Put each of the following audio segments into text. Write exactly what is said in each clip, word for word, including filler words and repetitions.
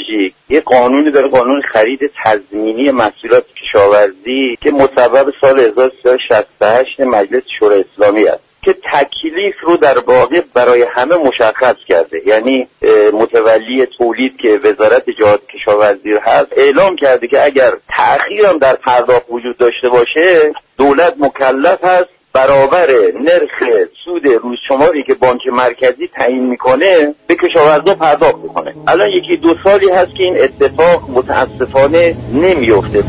استراتژیک یه قانونی داره، قانون خرید تضمینی محصولات کشاورزی که مصوب سال هزار و سیصد و شصت و هشت مجلس شورای اسلامی است که تکلیف رو در واقع برای همه مشخص کرده. یعنی متولی تولید که وزارت جهاد کشاورزی هست اعلام کرده که اگر تأخیر هم در پرداخت وجود داشته باشه دولت مکلف هست برابر نرخ سود روزشماری که بانک مرکزی تعیین میکنه به کشاورزا پرداخت میکنه. الان یکی دو سالی هست که این اتفاق متاسفانه نمیفته.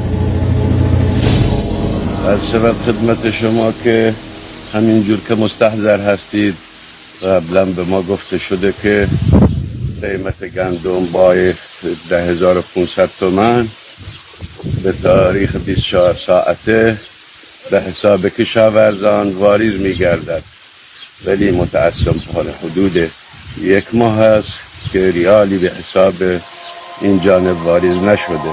از شود خدمت شما که همینجور که مستحضر هستید قبلا به ما گفته شده که قیمت گندم با ده هزار و پانصد تومان به تاریخ بیست و چهار ساعته به حساب کشاورزان واریز میگردد، ولی متاسفانه حدود یک ماه است که ریالی به حساب این جانب واریز نشده.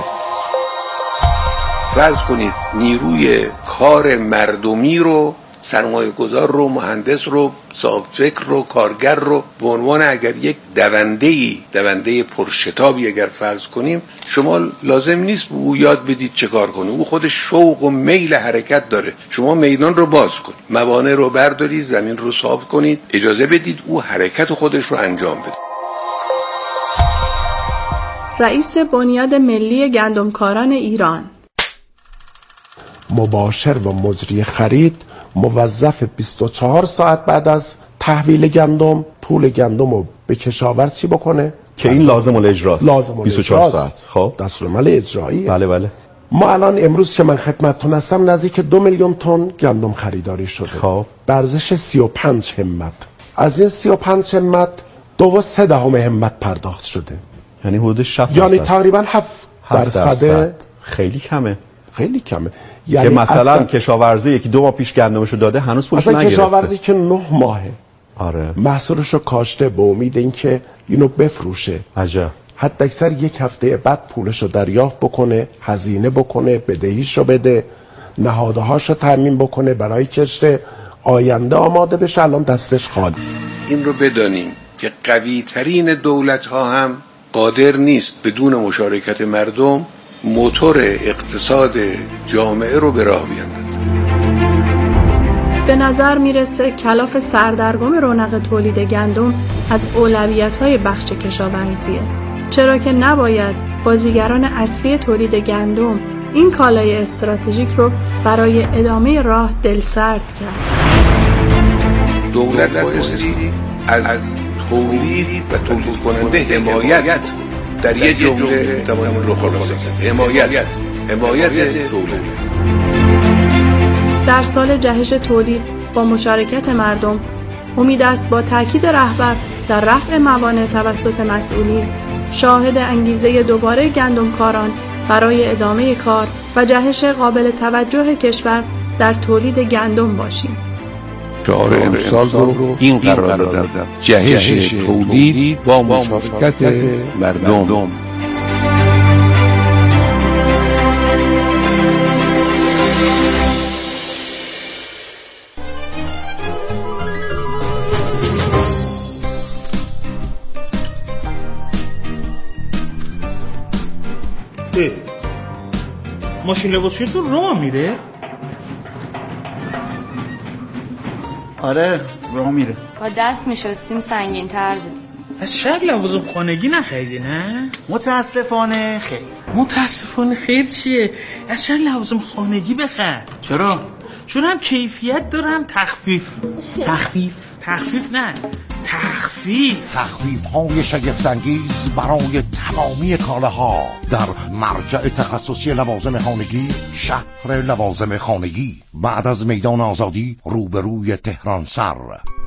فرض کنید نیروی کار مردمی رو، سرمایه گذار رو، مهندس رو، صاحب فکر رو، کارگر رو به عنوان اگر یک دونده‌ای دونده پرشتابی اگر فرض کنیم، شما لازم نیست به او یاد بدید چه کار کنه، او خودش شوق و میل حرکت داره. شما میدان رو باز کنید، موانع رو بردارید، زمین رو صاف کنید، اجازه بدید او حرکت خودش رو انجام بده. رئیس بنیاد ملی گندمکاران ایران: مباشر و مجری خرید موظف بیست و چهار ساعت بعد از تحویل گندم پول گندم رو به کشاورز چی بکنه که این لازم الاجراست. لازم بیست و چهار ساعت. خب دستورالعمل اجراییه. بله بله. ما الان امروز که من خدمتتون هستم نزدیک دو میلیون تن گندم خریداری شده. خب ارزش سی و پنج همت. از این سی و پنج همت دو و سه دهم همت پرداخت شده. یعنی حدود شصت یعنی تقریبا هفت درصد. خیلی کمه. خیلی کمه. یعنی که مثلا اصلا کشاورزی یکی دو ماه پیش گندمشو داده هنوز پولش نگرفته. اصلا کشاورزی که نه ماهه آره محصولشو کاشته به امید اینکه اینو بفروشه، عجب، حتی اکثر یک هفته بعد پولشو دریافت بکنه، هزینه بکنه، بدهیشو بده، نهادهاشو تامین بکنه برای کشت آینده آماده بشه، الان دستش خالی. این رو بدانیم که قوی ترین دولت ها هم قادر نیست بدون مشارکت مردم موتور اقتصاد جامعه رو به راه بیاندازه. به نظر میرسه کلاف سردرگم رونق تولید گندم از اولویت‌های بخش کشاورزیه، چرا که نباید بازیگران اصلی تولید گندم این کالای استراتژیک رو برای ادامه راه دلسرد کرد. دولت بایستی از تولید و تولید کننده حمایت در یک جمله تمام رو خلاصه حمایت حمایت دولت. در سال جهش تولید با مشارکت مردم امید است با تاکید رهبر در رفع موانع توسط مسئولین شاهد انگیزه دوباره گندمکاران برای ادامه کار و جهش قابل توجه کشور در تولید گندم باشیم. شعار امسال رو این قرار دادم: جهش تولید با مشارکت مردم. ماشین لباسشویی تو راه میره؟ آره راه میره. با دست میشستیم سنگین تر بود. از شب لوازم خانگی نخریدی نه؟ متاسفانه خیر. متاسفانه خیر چیه؟ از شب لوازم خانگی بخر. چرا؟ چون هم کیفیت دارم تخفیف. تخفیف؟ تخفیف نه تخفیف تخفیف های شگفت‌انگیز برای تمامی کالاها در مرجع تخصصی لوازم خانگی، شهر لوازم خانگی، بعد از میدان آزادی روبروی تهران سر.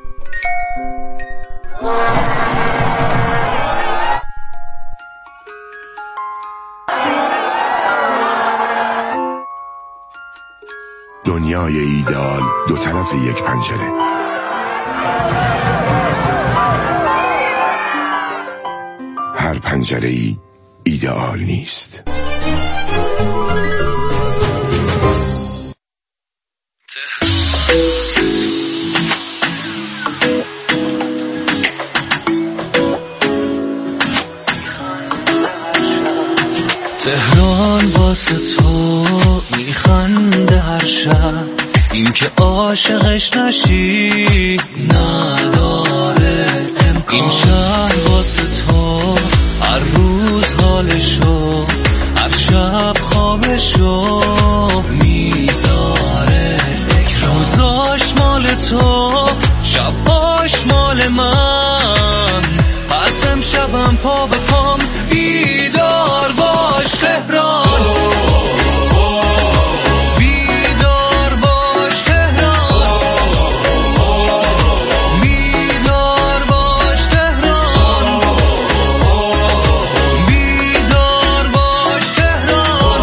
دنیای ایدئال دو طرف یک پنجره. هر پنجره‌ای ایدئال نیست. تهران واسه تو میخنده هر شب، این که عاشقش نشی نداره امکان. این شهر واسه تو هر روز حالشو، هر شب خوابشو میذاره. روزاش مال تو، شباش مال من، از امشبم پا به پام بیدار باش تهران. بیدار باش تهران، بیدار باش تهران، بیدار باش تهران،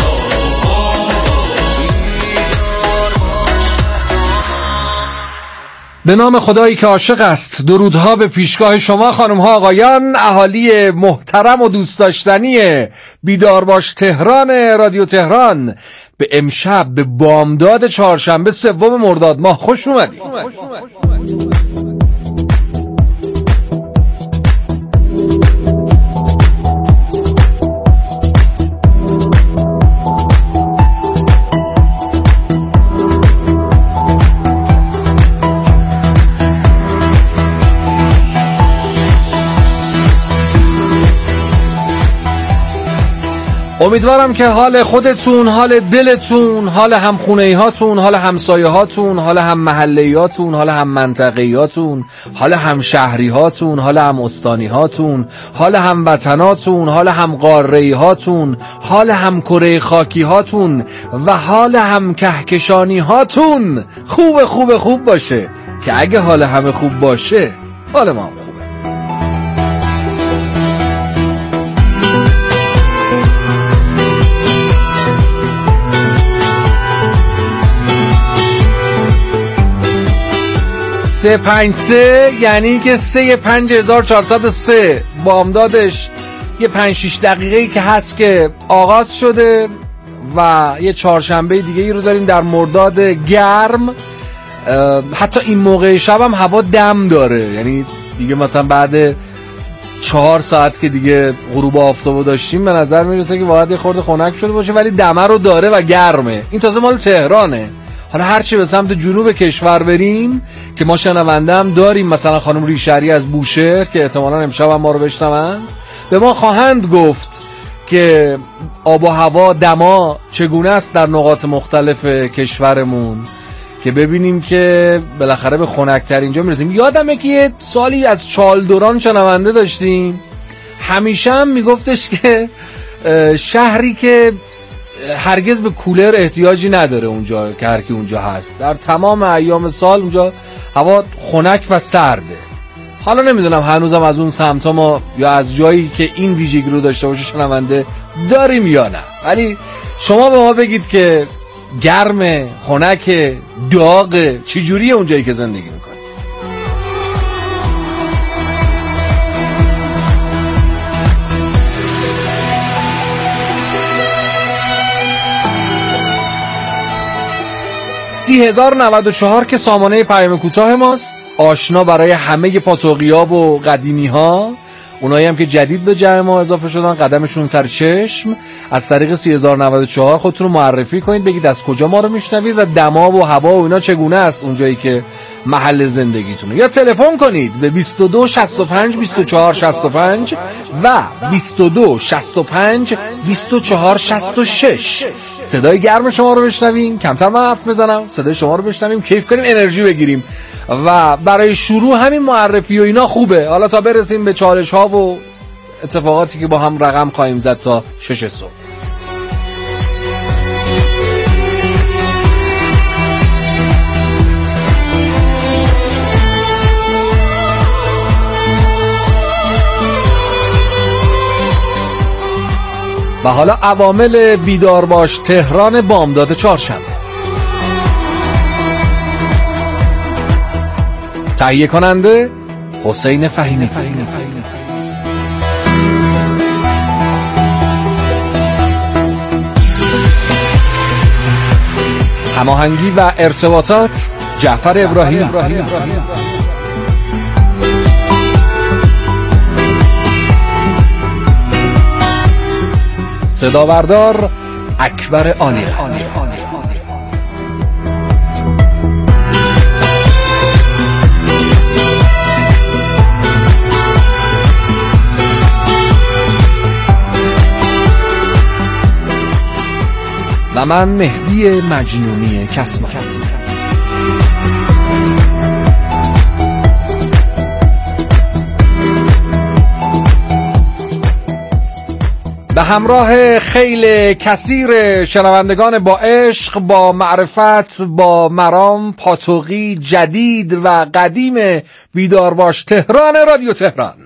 بیدار باش تهران. به نام خدایی که عاشق است، درودها به پیشگاه شما خانم ها آقایان، اهالی محترم و دوست داشتنی بیدار باش تهران رادیو تهران. به امشب، به بامداد چهارشنبه سوم مرداد ماه خوش اومدید. امیدوارم که حال خودتون، حال دلتون، حال همخونه‌ای هاتون، حال همسایه هاتون، حال هم محله هاتون، حال هم منطقه هاتون، حال هم شهری هاتون، حال هم استانی هاتون، حال هم وطناتون، حال هم قاره هاتون، حال هم کره خاکی هاتون و حال هم کهکشانی هاتون خوب خوب خوب باشه، که اگه حال همه خوب باشه حال ما هم خوبه. سه پنج سه یعنی که سه پنج هزار چهارصد و سه بامدادش یه پنج شیش دقیقه‌ای که هست که آغاز شده و یه چهارشنبه دیگه ای رو داریم در مرداد گرم. حتی این موقع شب هم هوا دم داره، یعنی دیگه مثلا بعد چهار ساعت که دیگه غروب آفتابو داشتیم به نظر میرسه که واحد یه خورده خنک شده باشه، ولی دمه رو داره و گرمه. این تازه مال تهرانه. حالا هرچی به سمت جنوب کشور بریم که ما شنونده هم داریم، مثلا خانم ریشری از بوشهر که احتمالاً امشب هم ما رو بشنوند، به ما خواهند گفت که آب و هوا، دما چگونه است در نقاط مختلف کشورمون، که ببینیم که بالاخره به خنک‌تر اینجا میرسیم. یادمه که یه سالی از چالدوران شنونده داشتیم، همیشه هم میگفتش که شهری که هرگز به کولر احتیاجی نداره اونجا که هر کی اونجا هست، در تمام ایام سال اونجا هوا خنک و سرده. حالا نمیدونم هنوزم از اون سمتا ما یا از جایی که این ویژگی رو داشته باشه شنونده داریم یا نه، ولی شما به ما بگید که گرم، خنک، داغ، چی جوریه اونجایی که زندگی میکنید. سی هزار و نود و چهار که سامانه پیام کوتاه ماست، آشنا برای همه پاتوقی‌ها و قدیمی ها، اونایی هم که جدید به جمع ما اضافه شدن قدمشون سر چشم. از طریق سی هزار و نود و چهار خودتون رو معرفی کنید، بگید از کجا ما رو میشنوید و دما و هوا و اینا چگونه است اونجایی که محل زندگیتونه، یا تلفن کنید به بیست و دو شصت و پنج بیست و چهار شصت و پنج و بیست و دو شصت و پنج بیست و چهار شصت و شش. صدای گرم شما رو بشنویم، کمتر من حرف بزنم، صدای شما رو بشنویم، کیف کنیم، انرژی بگیریم و برای شروع همین معرفی و اینا خوبه. حالا تا برسیم به چالش ها و اتفاقاتی که با هم رقم خواهیم زد تا شش صبح. و حالا عوامل بیدار باش تهران بامداد چهارشنبه. تهیه کننده حسین فهیمی، هماهنگی و ارتباطات جعفر ابراهیم، صدا بردار اکبر آنی. و من مهدی مجنونی کسما. به همراه خیل کثیر شنوندگان با عشق، با معرفت، با مرام، پاتوقی، جدید و قدیم بیدار باش تهران رادیو تهران.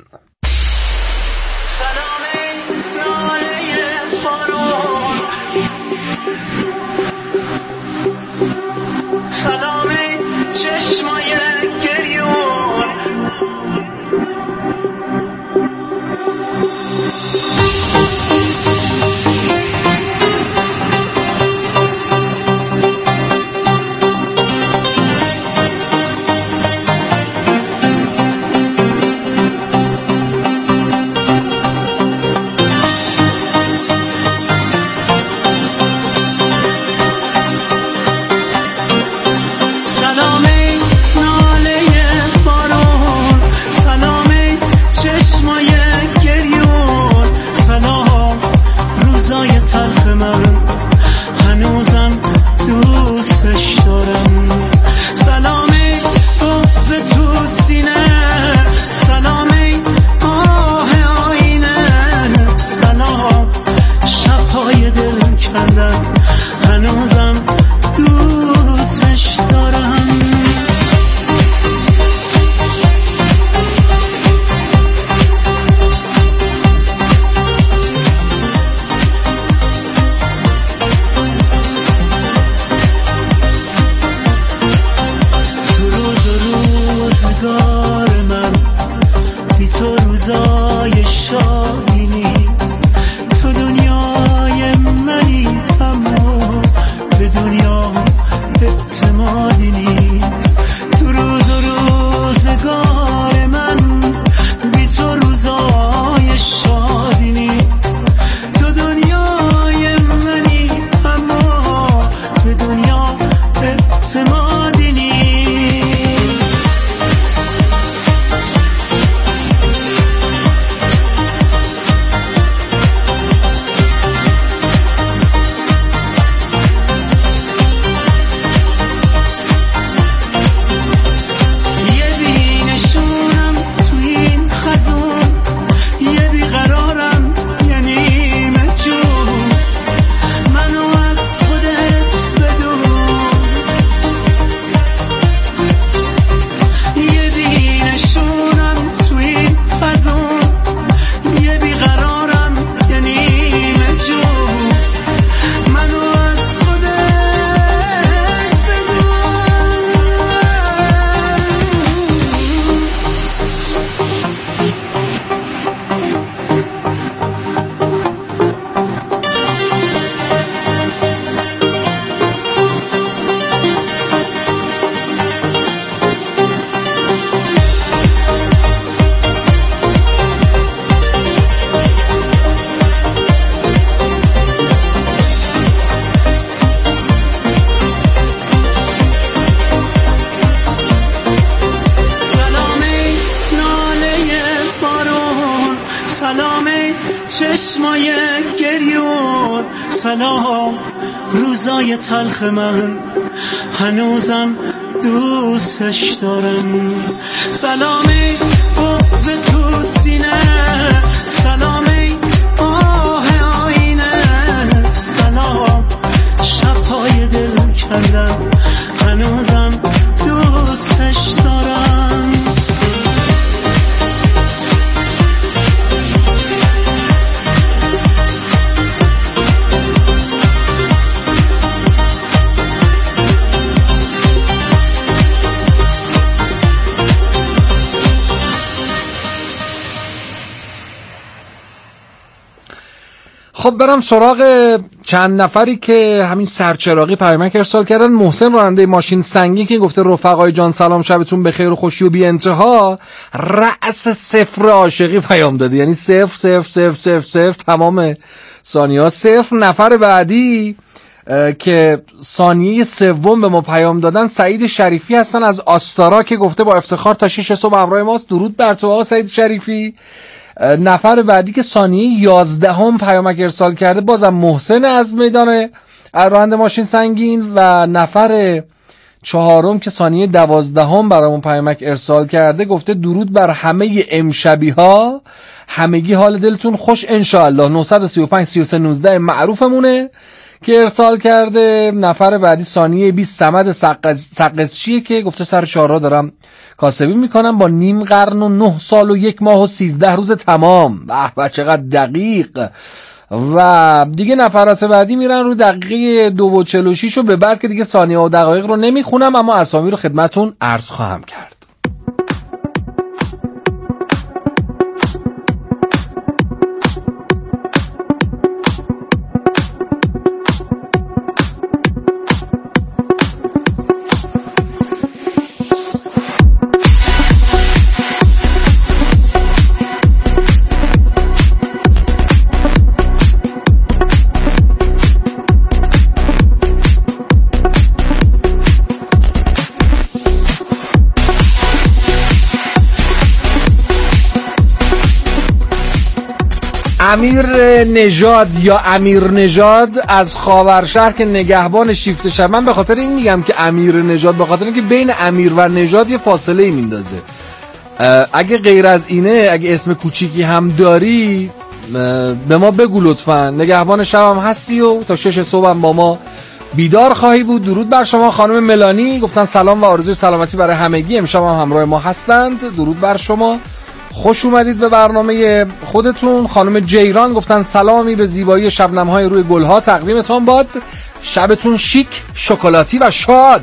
چشمای گریون، سلام روزای تلخ من، هنوزم دوستش دارم. سلامی بغض تو سینه، سلامی آه آینه، سلام شبهای دل کندم، هنوزم دوستش دارم. خب برم سراغ چند نفری که همین سرچراغی پیامک ارسال کردن. محسن راننده ماشین سنگی که گفته رفقای جان سلام شبتون بخیر و خوشی و بی انتها. رأس صفر عاشقی پیام داده، یعنی صفر صفر صفر صفر صفر تمام ثانیه ها صفر. نفر بعدی که ثانیه سوم به ما پیام دادن سعید شریفی هستن از آستارا که گفته با افتخار تا شش صبح همراه ماست. درود بر تو آقا سعید شریفی. نفر بعدی که ثانیه یازدهم پیامک ارسال کرده بازم محسن از میدان راننده ماشین سنگین. و نفر چهارم که ثانیه دوازدهم برامون پیامک ارسال کرده گفته درود بر همه امشبی ها، همگی حال دلتون خوش انشاءالله. نه سه پنج سه سه یک نه معروفمونه که ارسال کرده. نفر بعدی ثانیه بیست صمد سقزچیه که گفته سر چهارراه دارم کاسبی میکنم با نیم قرن و نه سال و یک ماه و سیزده روز تمام. به به چقدر دقیق. و دیگه نفرات بعدی میرن رو دقیقه دو و چل و شیش و به بعد که دیگه ثانیه و دقایق رو نمیخونم اما اسامی رو خدمتون عرض خواهم کرد. امیر نژاد یا امیر نژاد از خاورشهر که نگهبان شیفت شب. من به خاطر این میگم که امیر نژاد، به خاطر اینکه بین امیر و نژاد یه فاصله ای میندازه. اگه غیر از اینه، اگه اسم کوچیکی هم داری به ما بگو لطفا. نگهبان شب هم هستی و تا شش صبح هم با ما بیدار خواهی بود. درود بر شما. خانم ملانی گفتن سلام و آرزوی سلامتی برای همگی، امشب هم همراه ما هستند. درود بر شما، خوش اومدید به برنامه خودتون. خانم جیران گفتن سلامی به زیبایی شبنم‌های روی گلها تقدیمتان باد، شبتون شیک، شکلاتی و شاد.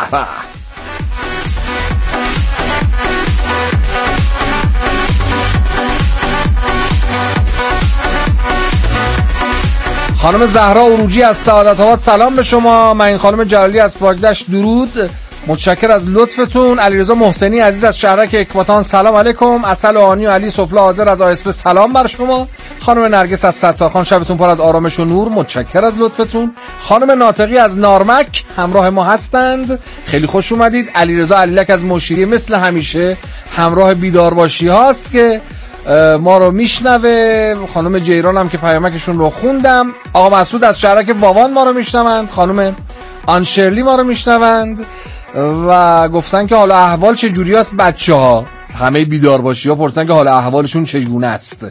خانم زهرا عروجی از سعادت آباد سلام به شما. من این خانم جلالی از پاکدشت درود، متشکر از لطفتون. علیرضا محسنی عزیز از شهرک اکباتان سلام علیکم. اصل آنی و علی سفلا حاضر از آیسپ سلام بر شما. خانم نرگس از ستارخان شبتون پر از آرامش و نور، متشکر از لطفتون. خانم ناطقی از نارمک همراه ما هستند، خیلی خوش اومدید. علیرضا علیلک از مشیری مثل همیشه همراه بیدار باشی هاست که ما رو میشنوه. خانم جیران هم که پیامکشون رو خوندم. آقا مسعود از شهرک واوان ما رو میشنوند. خانم آنشرلی ما رو میشنوند و گفتن که حالا احوال چجوری است بچه ها. همه بیدار باشی ها پرسن که حالا احوالشون چگونه است.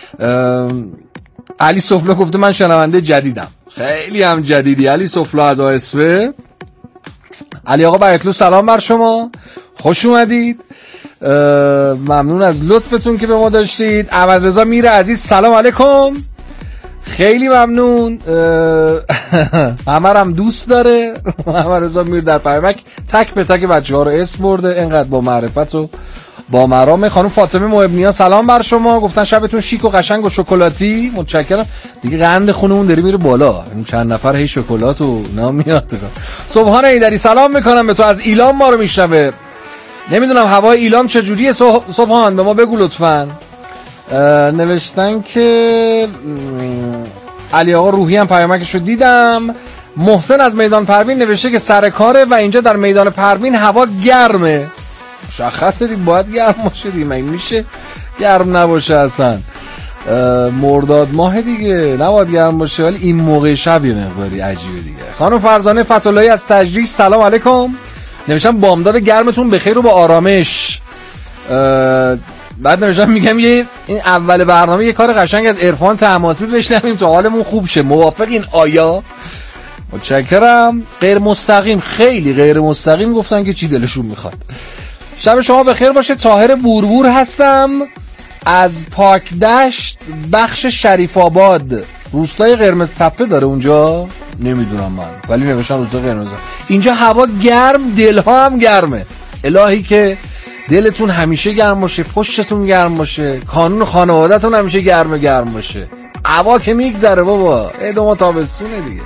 علی سفلا گفته من شنونده جدیدم. خیلی هم جدیدی علی سفلا از آسفه. علی آقا برکلو سلام بر شما، خوش اومدید. ممنون از لطفتون که به ما داشتید. احمد رضا میر عزیز سلام علیکم، خیلی ممنون. همه هم دوست داره. احمد رضا میر در پیامک تک به تک بچه ها رو اسم برده، اینقدر با معرفت و با مرام. خانم فاطمه محبنیا سلام بر شما، گفتن شبتون شیک و قشنگ و شکلاتی، متشکرم. دیگه قند خونمون داره میره بالا، این چند نفر هی شکلات و نام میاد. سبحان ایدری سلام میکنم به تو، از ایلام ما رو میشنوه. نمیدونم هوای ایلام چجوریه سبحان، به ما بگو لطفاً. نوشتن که علی آقا روحی هم پیامکش رو دیدم. محسن از میدان پروین نوشته که سر کاره و اینجا در میدان پروین هوا گرمه. مشخصه دی باید گرم باشه دی، من میشه گرم نباشه اصلا. مرداد ماه دیگه نباید گرم باشه، ولی این موقع شب یه مقداری عجیبه دیگه. خانم فرزانه فتولایی از تجریش سلام علیکم، نوشتم بامداد گرمتون بخیر و با آرامش. بعد نمیشم میگم یه این اول برنامه یه کار قشنگ از عرفان طهماسبی بشنویم تا حالمون خوب شه. موافقین آیا؟ متشکرم. غیر مستقیم، خیلی غیر مستقیم گفتن که چی دلشون میخواد. شب شما بخیر باشه. طاهر بوربور هستم از پاکدشت بخش شریف آباد. روستای قرمز تپه داره اونجا، نمیدونم من، ولی نوشتم روستای قرمز. اینجا هوا گرم، دلها هم گرمه. الهی که دلتون همیشه گرم باشه، پشتتون گرم باشه، کانون خانواده‌تون همیشه گرم گرم باشه. هوا که میگذره بابا، ای دو ما تابستونه دیگه.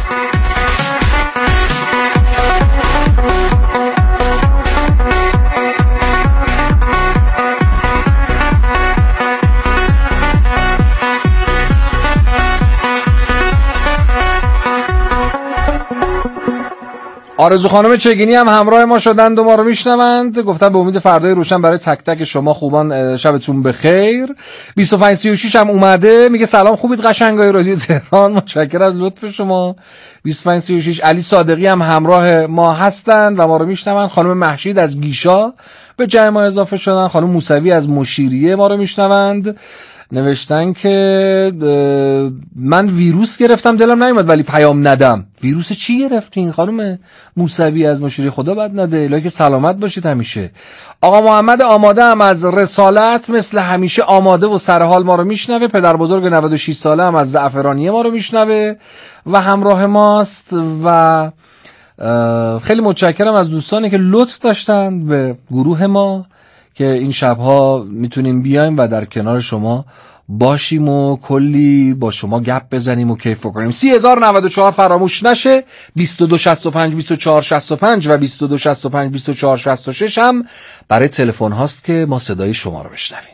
آرزو خانم چگینی هم همراه ما شدند و ما رو میشنوند. گفتن به امید فردای روشن برای تک تک شما خوبان، شبتون بخیر. بیست و پنج سی و شش هم اومده، میگه سلام خوبید قشنگای رادیو تهران، متشکرم از لطف شما. بیست و پنج سی و شش علی صادقی هم همراه ما هستند و ما رو میشنوند. خانم محشید از گیشا به جمع ما اضافه شدن. خانم موسوی از مشیریه ما رو میشنوند. نوشتن که من ویروس گرفتم دلم نیومد ولی پیام ندم. ویروس چی گرفتین خانم موسوی از مشیری؟ خدا بد نده، الهی که سلامت باشید همیشه. آقا محمد آماده هم از رسالت مثل همیشه آماده و سرحال ما رو میشنوه. پدر بزرگ نود و شش ساله هم از زعفرانیه ما رو میشنوه و همراه ماست و خیلی متشکرم از دوستانی که لطف داشتن به گروه ما که این شبها میتونیم بیایم و در کنار شما باشیم و کلی با شما گپ بزنیم و کیف کنیم. سی هزار و نود و چهار فراموش نشه. بیست و دو شصت و پنج بیست و چهار شصت و پنج و بیست و دو شصت و پنج بیست و چهار شصت و شش هم برای تلفن هاست که ما صدای شما رو بشنویم.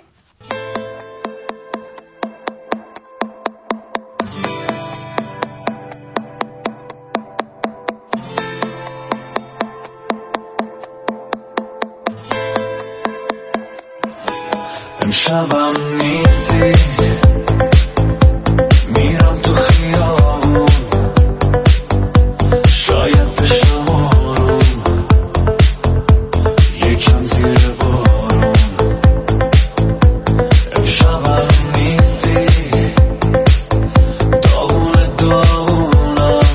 امشبم نیستی، میرم تو خیابون، شاید بشم آروم، یکم زیر بارون. امشبم نیستی، داغون داغونم،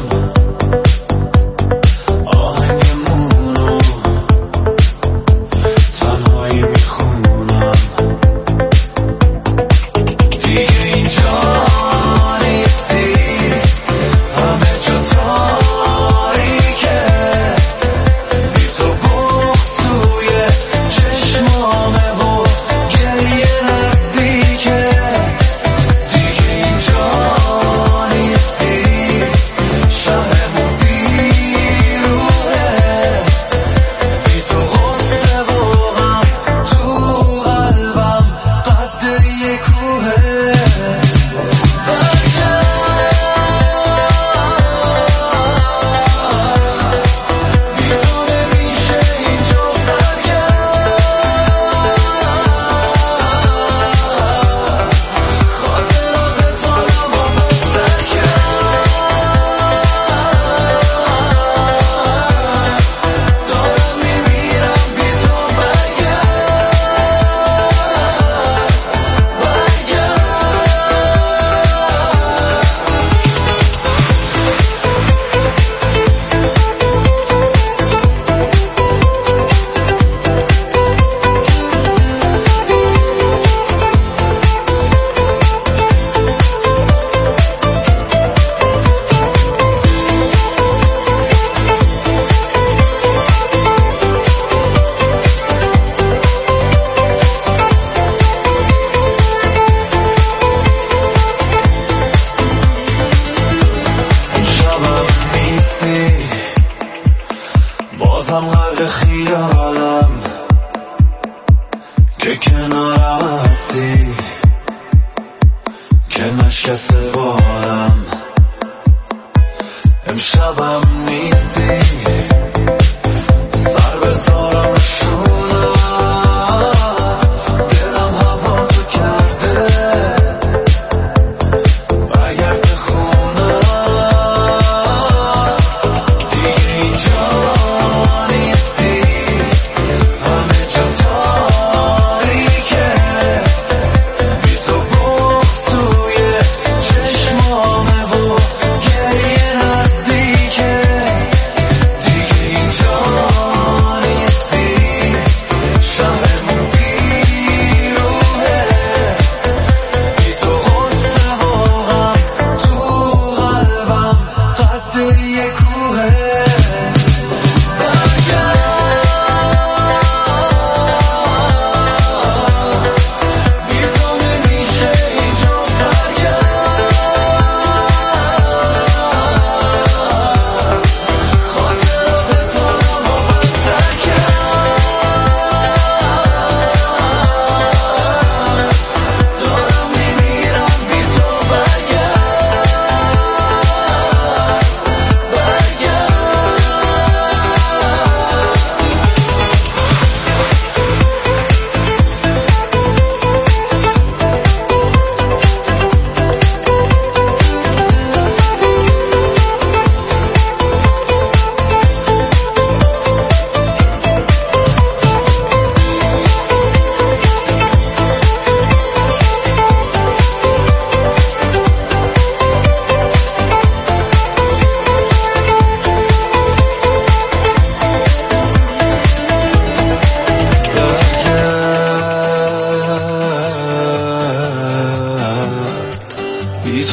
آهنگمونو تنهایی میخونم.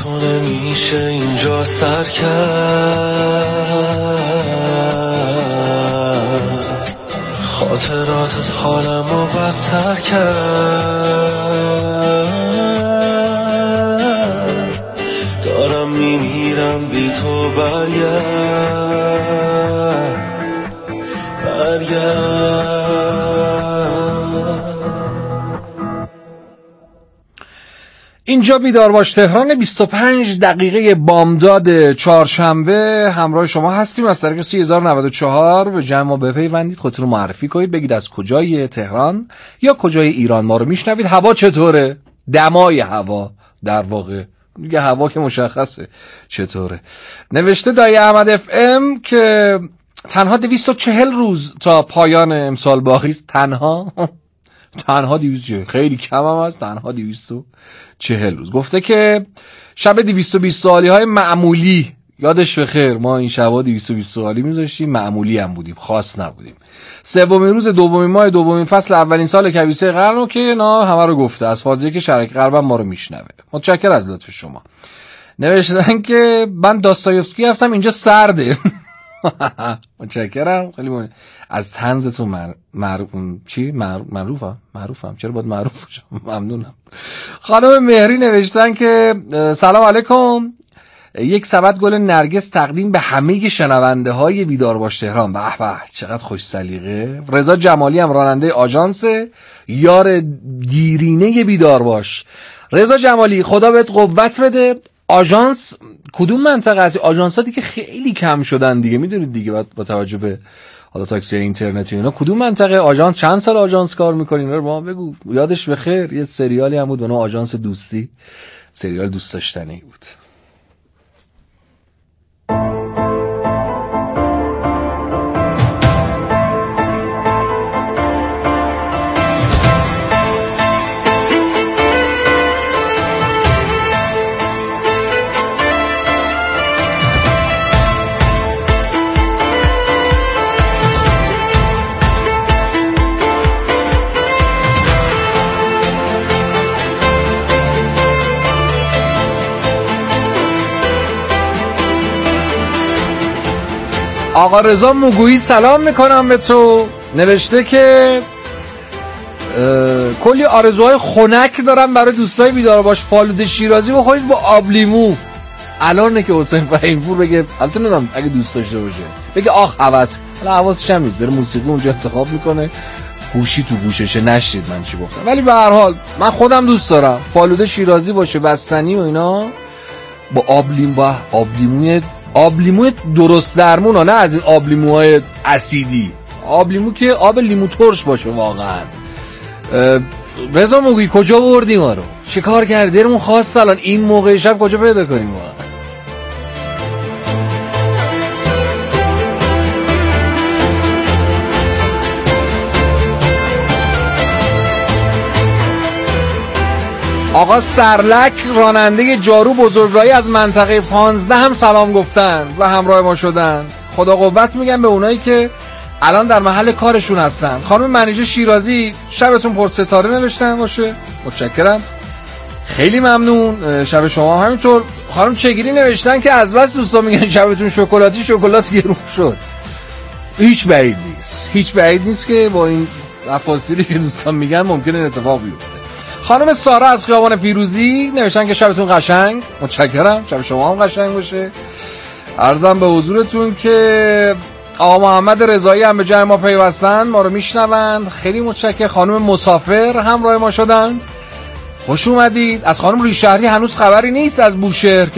تو نمیشه اینجا سر کرد، خاطراتت حالمو بدتر کرد، دارم میمیرم بی تو. برگرد اینجا بیدار باش تهران، بیست و پنج دقیقه بامداد چهارشنبه همراه شما هستیم از طریق سی هزار و نود و چهار. به جمع ما بپیوندید، خودتون رو معرفی کنید، بگید از کجای تهران یا کجای ایران ما رو میشنوید. هوا چطوره؟ دمای هوا در واقع دیگه، هوا که مشخصه چطوره. نوشته دایی احمد اف ام که تنها دویست و چهل روز تا پایان امسال باقی است. تنها تنها دویست و چهل، خیلی کم هم هست. تنها دویست و چهل روز. گفته که شب دویست و بیست سالی های معمولی، یادش بخیر ما این شبا دویست و بیست سالی میذاشتیم، معمولی هم بودیم، خاص نبودیم. سومین روز دومین ماه دومین فصل اولین سال کبیسه قرن رو که نه همه رو گفته، از فاضله که شرک غرب ما رو میشنوه. متشکر از لطف شما. نوشتن که من داستایوفسکی هستم، اینجا سرده. متشکرم، خیلی مهم. از طنزتون مر... معروف چی مر... معروفم معروفم چرا باید معروف باشم؟ ممنونم. خانم مهری نوشتن که سلام علیکم، یک سبد گل نرگس تقدیم به همه شنونده های بیدار باش تهران. به به چقدر خوش سلیقه. رضا جمالی هم راننده آژانس، یار دیرینه بیدار باش. رضا جمالی خدا بهت قوت بده. آژانس کدوم منطقه هستی؟ آژانساتی که خیلی کم شدن دیگه، میدونید دیگه، با توجه به حالا تاکسی اینترنتی اینا. کدوم منطقه آژانس؟ چند سال آژانس کار میکنین رو ما بگو. یادش بخیر یه سریالی هم بود به نام آژانس دوستی، سریال دوست داشتنی بود. آقا رضا موگویی سلام میکنم به تو. نوشته که کلی آرزوهای خنک دارم برای دوستای بیدار باش، فالوده شیرازی بخورید با آب لیمو. الانه که حسین فهیمپور بگه، البته نمیدونم اگه دوست داشته باشه بگه آخ هوس، حالا حواسش هم نیست، داره موسیقی اونجا انتخاب میکنه، گوشی تو گوششه، نشید من چی گفتم. ولی به هر حال من خودم دوست دارم فالوده شیرازی باشه، بستنی و اینا، با آب لیمو، با آب لیموی آب لیمو درست درمون ها، نه از این آب لیموهای اسیدی. آب لیمو که آب لیمو ترش باشه واقعا. رضا موگی کجا بردی ما رو؟ چه کار کردی؟ درمون خواست الان این موقع شب کجا پیدا کنیم ما؟ آقا سرلک راننده جارو بزرگراهی از منطقه پانزده هم سلام گفتن و همراه ما شدن. خدا قوت میگم به اونایی که الان در محل کارشون هستن. خانم منیژه شیرازی شبتون پر ستاره نوشتن باشه، متشکرم، خیلی ممنون. شب شما همینطور. خانم چگیری نوشتن که از بس دوستان میگن شبتون شکلاتی، شکلات گرون شد. هیچ بعید نیست، هیچ بعید نیست که با این تفاصیلی که دوستان میگن ممکنه اتفاق بیفته. خانم سارا از خیابان پیروزی نوشتن که شبتون قشنگ، متشکرم، شب شما هم قشنگ باشه. عرضم به حضورتون که آقا محمد رضایی هم به جای ما پیوستن، ما رو میشنوند، خیلی متشکرم. خانم مسافر همراه ما شدند، خوش اومدید. از خانم ریشهری هنوز خبری نیست از بوشهر.